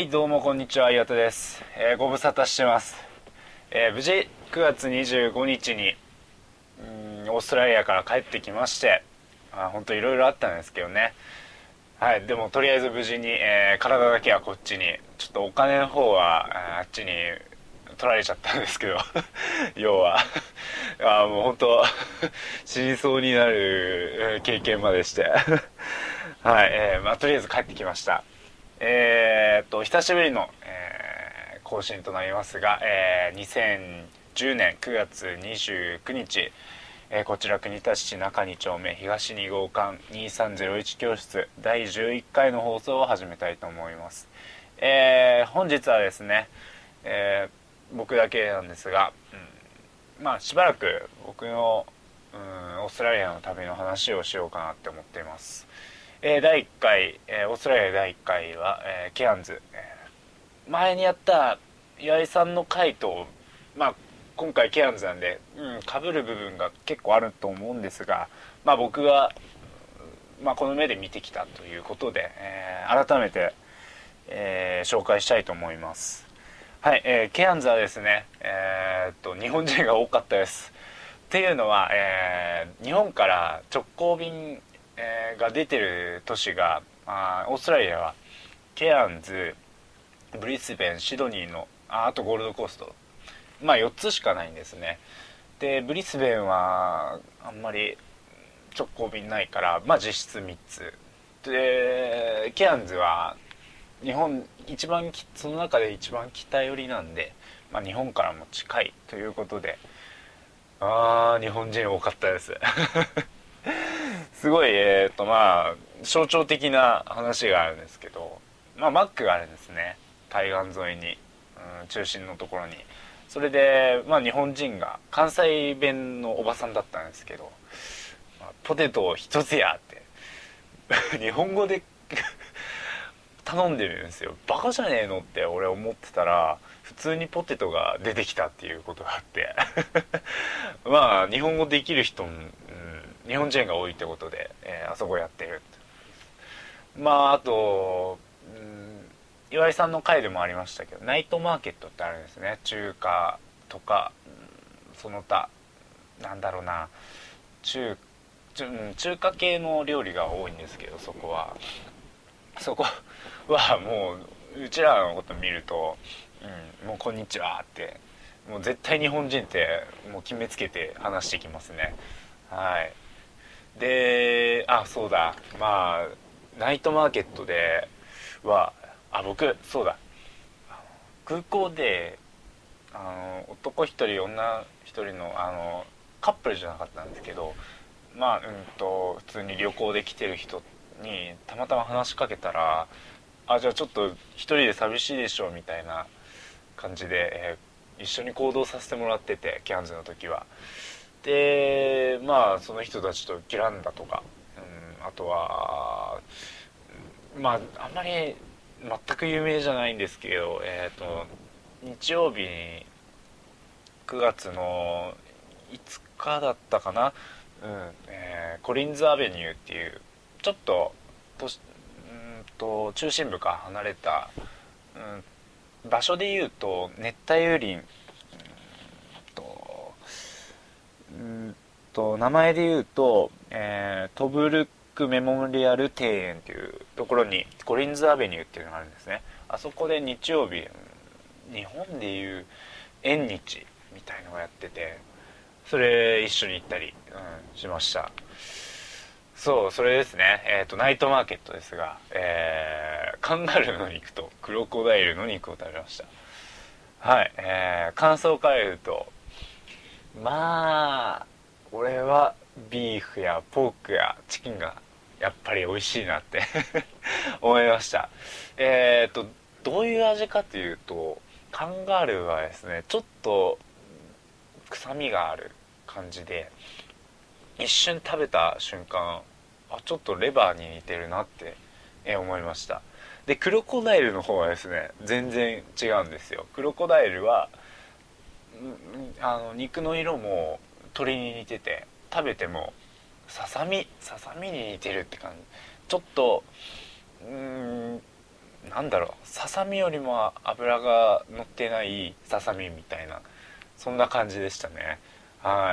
どうもこんにちは、岩田です。ご無沙汰してます。無事9月25日にオーストラリアから帰ってきまして、本当いろいろあったんですけどね。はい、でもとりあえず無事に、体だけはこっちに、ちょっとお金の方はあっちに取られちゃったんですけど要はもう本当死にそうになる経験までしてはい、とりあえず帰ってきました。久しぶりの、更新となりますが、2010年9月29日、こちら国立市中2丁目東2号館2301教室第11回の放送を始めたいと思います。本日はですね、僕だけなんですが、しばらく僕のオーストラリアの旅の話をしようかなって思っています。第1回、オーストラリア第1回は、ケアンズ、前にやった岩井さんの回と、今回ケアンズなんで、被る部分が結構あると思うんですが、僕が、この目で見てきたということで、改めて、紹介したいと思います。はい、ケアンズはですね、日本人が多かったです。っていうのは、日本から直行便が出てる都市がオーストラリアはケアンズ、ブリスベン、シドニーのあとゴールドコースト、4つしかないんですね。でブリスベンはあんまり直行便ないから、実質3つで、ケアンズは日本その中で一番北寄りなんで、日本からも近いということで、日本人多かったですすごい象徴的な話があるんですけど、マックがあるんですね、海岸沿いに、中心のところに。それで、日本人が関西弁のおばさんだったんですけど、ポテトを一つやって日本語で頼んでるんですよ。バカじゃねえのって俺思ってたら、普通にポテトが出てきたっていうことがあって日本語できる人も、日本人が多いってことで、あそこやってる。あと、岩井さんの回でもありましたけど、ナイトマーケットってあるんですね。中華とか、その他なんだろうな、中華系の料理が多いんですけど、そこはもううちらのこと見ると、もうこんにちはって、もう絶対日本人ってもう決めつけて話してきますね。はい。で、そうだ、ナイトマーケットでは、僕そうだ、空港で男一人女一人のカップルじゃなかったんですけど、普通に旅行で来てる人にたまたま話しかけたら、じゃあちょっと一人で寂しいでしょみたいな感じで、一緒に行動させてもらってて、キャンズの時は。でその人たちとゲランダとか、あとはあんまり全く有名じゃないんですけど、日曜日に9月の5日だったかな、コリンズアベニューっていうちょっと中心部から離れた、場所でいうと熱帯雨林、名前で言うと、トブルックメモリアル庭園っていうところにコリンズアベニューっていうのがあるんですね。あそこで日曜日、日本でいう縁日みたいのがやってて、それ一緒に行ったり、しました。それですね。ナイトマーケットですが、カンガルーの肉とクロコダイルの肉を食べました。はい。感想から言うと、俺はビーフやポークやチキンがやっぱり美味しいなって思いました。どういう味かというと、カンガルーはですね、ちょっと臭みがある感じで、一瞬食べた瞬間、ちょっとレバーに似てるなって思いました。でクロコダイルの方はですね、全然違うんですよ。クロコダイルは肉の色も鶏に似てて、食べてもささみに似てるって感じ。ちょっとなんだろう、ささみよりも脂が乗ってないささみみたいな、そんな感じでしたね。はい。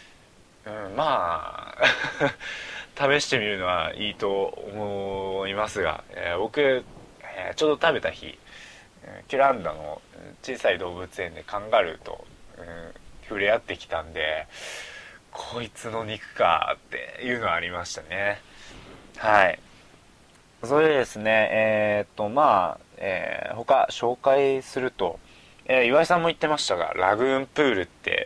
まあ試してみるのはいいと思いますが、僕、ちょうど食べた日、キュランダの小さい動物園でカンガルーと、触れ合ってきたんで、こいつの肉かっていうのはありましたね。はい。それでですね、他紹介すると、岩井さんも言ってましたが、ラグーンプールって、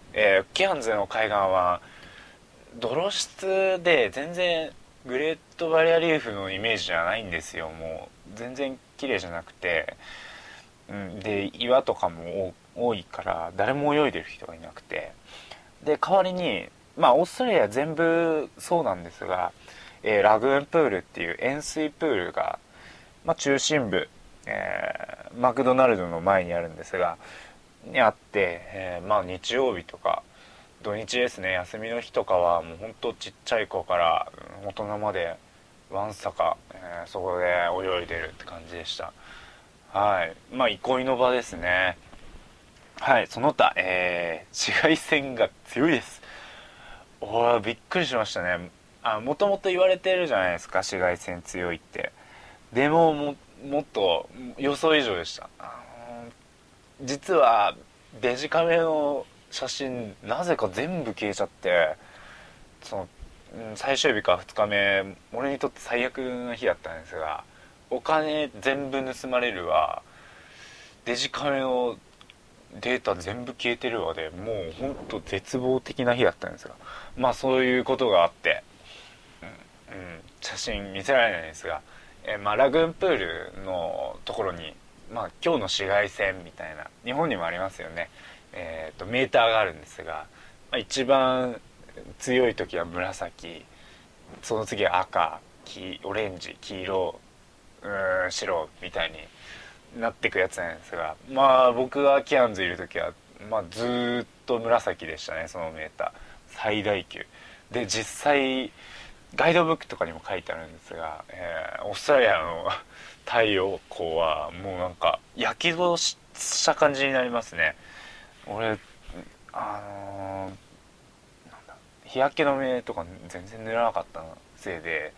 キアンズの海岸は泥質で全然グレートバリアリーフのイメージじゃないんですよ。もう全然綺麗じゃなくて、で岩とかも多いから誰も泳いでる人がいなくて、で代わりにオーストラリア全部そうなんですが、ラグーンプールっていう塩水プールが、中心部、マクドナルドの前にあるんですがにあって、日曜日とか土日ですね、休みの日とかはもうほんとちっちゃい子から大人までわんさか、そこで泳いでるって感じでした。はい。憩いの場ですね。はい。その他、紫外線が強いです。びっくりしましたね。もともと言われてるじゃないですか、紫外線強いって。でも、もっと予想以上でした。実はデジカメの写真なぜか全部消えちゃって、その最終日か2日目、俺にとって最悪な日だったんですが、お金全部盗まれるわ、デジカメのデータ全部消えてるわで、もうほんと絶望的な日だったんですが、そういうことがあって、写真見せられないんですが、ラグーンプールのところに、今日の紫外線みたいな、日本にもありますよね、メーターがあるんですが、一番強い時は紫、その次は赤、オレンジ、黄色、白みたいになっていくやつなんですが、僕がキアンズいる時は、ずーっと紫でしたね、そのメーター最大級で。実際ガイドブックとかにも書いてあるんですが、オーストラリアの太陽光はもうなんか焼き殺した感じになりますね。俺なんだ、日焼け止めとか全然塗らなかったせいで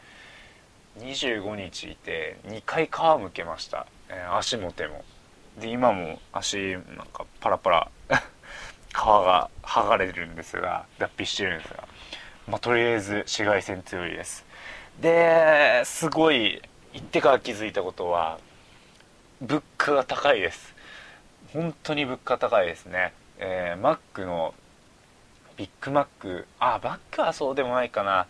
25日いて2回皮むけました、足も手も。で今も足なんかパラパラ皮が剥がれるんですが、脱皮してるんですが、とりあえず紫外線強いです。で、すごい行ってから気づいたことは、物価が高いです。本当に物価高いですね。マックのビッグマック、マックはそうでもないかな。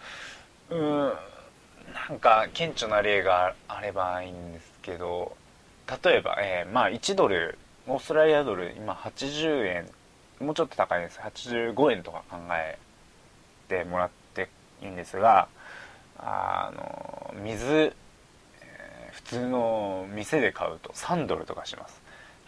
なんか顕著な例があればいいんですけど、例えば、1ドル、オーストラリアドル今80円、もうちょっと高いです。85円とか考えてもらっていいんですが、水、普通の店で買うと3ドルとかします。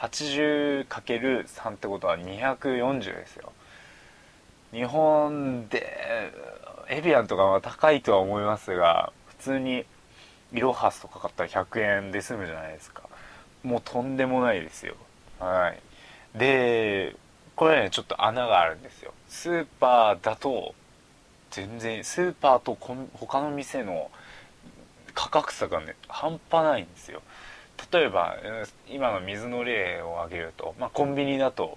80×3 ってことは240ですよ。日本でエビアンとかは高いとは思いますが、普通にイロハスとか買ったら100円で済むじゃないですか。もうとんでもないですよ。はい。で、これね、ちょっと穴があるんですよ。スーパーだと全然、スーパーと他の店の価格差がね半端ないんですよ。例えば今の水の例を挙げると、コンビニだと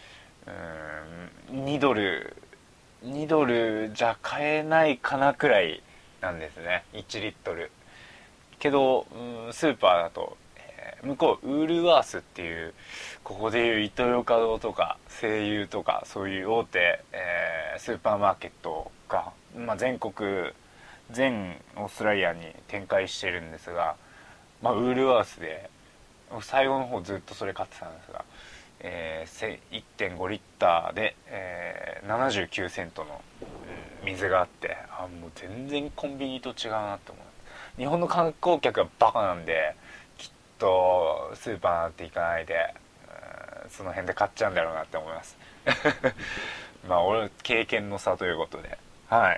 2ドル2ドルじゃ買えないかなくらいなんですね、1リットル。けどスーパーだと、向こうウールワースっていう、ここでいうイトーヨーカドーとか西友とかそういう大手、スーパーマーケットが、全国全オーストラリアに展開してるんですが、ウールワースで最後の方ずっとそれ買ってたんですが、1.5リッターで、79セントの水があって、もう全然コンビニと違うなって思う。日本の観光客はバカなんで、きっとスーパーなんて行かないで、その辺で買っちゃうんだろうなって思います俺経験の差ということで。はい。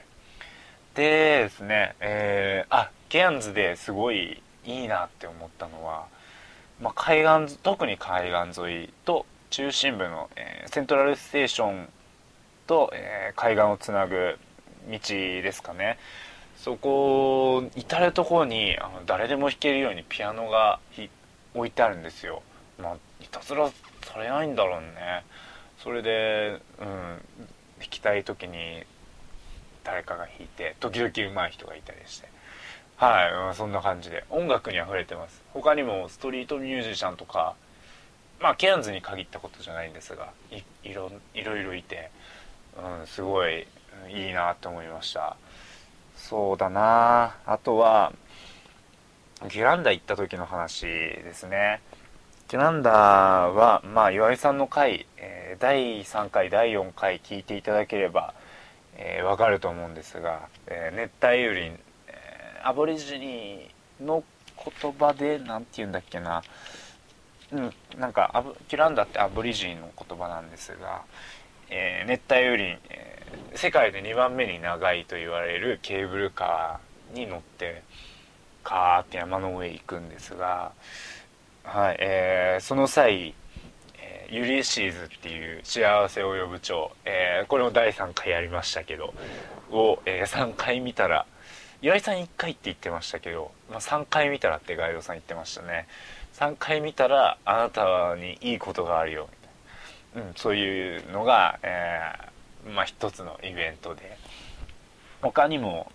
でですね、ケアンズですごいいいなって思ったのは、 海岸、特に海岸沿いと中心部の、セントラルステーションと、海岸をつなぐ道ですかね。そこ至る所に誰でも弾けるようにピアノが置いてあるんですよ。いたずらされないんだろうね。それで、弾きたい時に誰かが弾いて、時々上手い人がいたりして、はい、そんな感じで音楽にあふれてます。他にもストリートミュージシャンとか、ケアンズに限ったことじゃないんですが、いろいろいて、すごいいいなって思いました。そうだなあとはギュランダ行った時の話ですね。ギュランダは岩井さんの回、第3回第4回聞いていただければ、わかると思うんですが、熱帯雨林、アボリジニの言葉でなんて言うんだっけな、なんかキュランダってアボリジニの言葉なんですが、熱帯雨林、世界で2番目に長いと言われるケーブルカーに乗ってカーって山の上行くんですが、はい、その際、ユリシーズっていう幸せを呼ぶ蝶、これも第3回やりましたけどを、3回見たら、岩井さん1回って言ってましたけど、3回見たらってガイドさん言ってましたね。3回見たらあなたにいいことがあるよみたいな、そういうのが、一つのイベントで、他にも、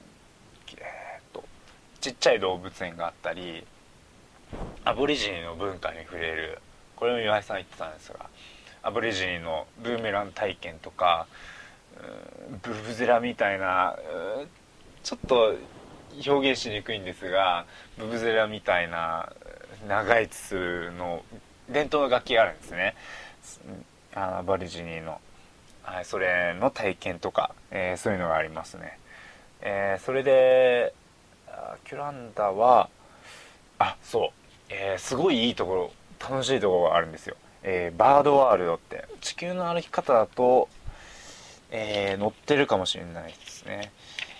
ちっちゃい動物園があったり、アボリジニの文化に触れる、これも岩井さん言ってたんですが、アボリジニのブーメラン体験とか、ブブゼラみたいな、ちょっと表現しにくいんですが、ブブゼラみたいな長い筒の伝統の楽器があるんですね、アボリジニの、はい、それの体験とか、そういうのがありますね。それでキュランダはそう、すごいいいところ、楽しいところがあるんですよ。バードワールドって地球の歩き方だと、載ってるかもしれないですね。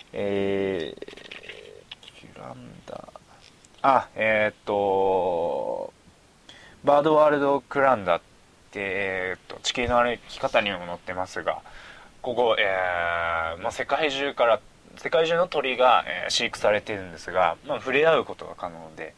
キュランダ、バードワールドクランダって、地球の歩き方にも載ってますが、ここ、世界中の鳥が、飼育されているんですが、触れ合うことが可能で、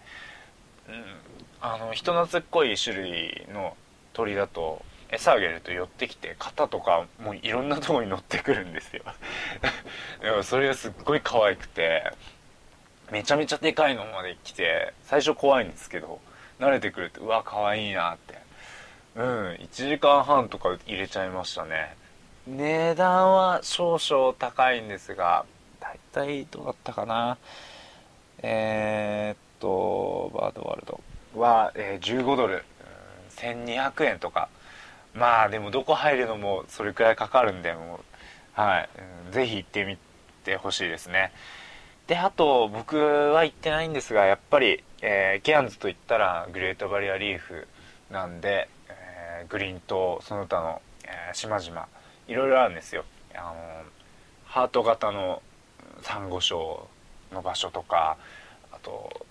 人懐っこい種類の鳥だと餌あげると寄ってきて肩とかもういろんなところに乗ってくるんですよ。でもそれがすっごい可愛くて、めちゃめちゃでかいのまで来て、最初怖いんですけど慣れてくると、うわ可愛いなって、1時間半とか入れちゃいましたね。値段は少々高いんですが、だいたいどうだったかな、バードワールドは、15ドル、1200円とか。でもどこ入るのもそれくらいかかるんで、もう、はい、ぜひ行ってみてほしいですね。で、あと僕は行ってないんですが、やっぱり、ケアンズといったらグレートバリアリーフなんで、グリーン島その他の、島々いろいろあるんですよ。ハート型のサンゴ礁の場所とか、あと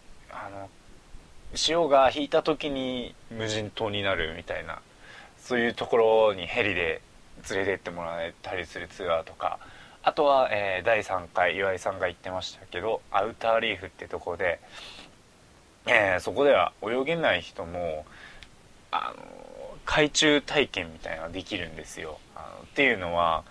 潮が引いた時に無人島になるみたいな、そういうところにヘリで連れてってもらえたりするツアーとか、あとは、第3回岩井さんが言ってましたけど、アウターリーフってとこで、そこでは泳げない人も海中体験みたいなのができるんですよ。っていうのは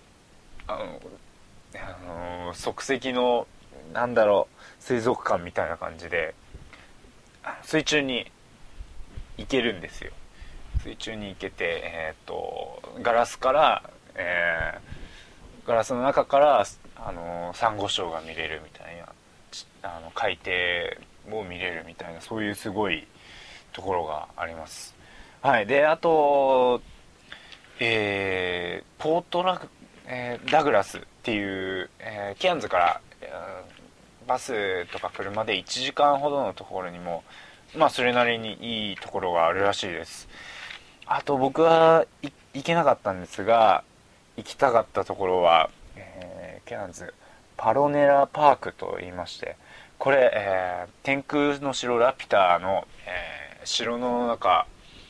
即席の水族館みたいな感じで水中に行けるんですよ。水中に行けて、ガラスから、ガラスの中からサンゴ礁が見れるみたいな、海底を見れるみたいな、そういうすごいところがあります。はい。で、あと、ポートダグラスっていう、ケアンズから、バスとか車で1時間ほどのところにも、それなりにいいところがあるらしいです。あと僕は行けなかったんですが、行きたかったところは、ケアンズパロネラパークと言いまして、 これ、天空の城ラピュタの、城の中、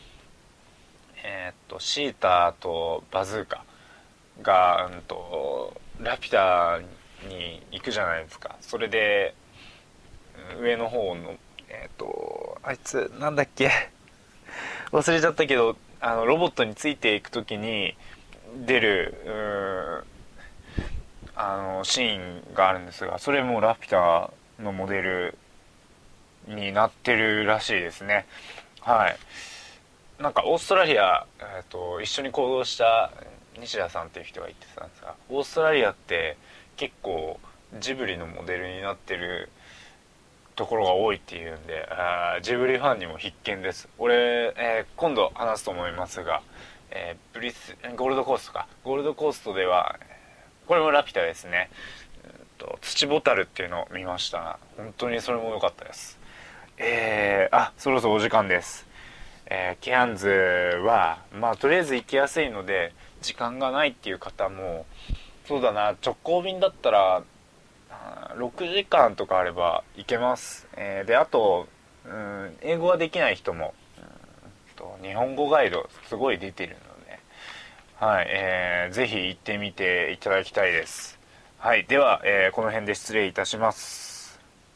シータとバズーカが、ラピュタに行くじゃないですか。それで上の方のあいつなんだっけ忘れちゃったけど、ロボットについていく時に出るシーンがあるんですが、それもラピュタのモデルになってるらしいですね。はい。なんかオーストラリア、一緒に行動した西田さんっていう人が言ってたんですが、オーストラリアって結構ジブリのモデルになってるところが多いっていうんで、ジブリファンにも必見です。俺、今度話すと思いますが、ゴールドコーストか、ゴールドコーストではこれもラピュタですね。土ボタルっていうのを見ました。本当にそれも良かったです。そろそろお時間です。ケアンズはまあとりあえず行きやすいので、時間がないっていう方も、そうだな、直行便だったら6時間とかあれば行けます。であと、英語ができない人も、日本語ガイドすごい出てるので、はい、ぜひ行ってみていただきたいです。はい、では、この辺で失礼いたします。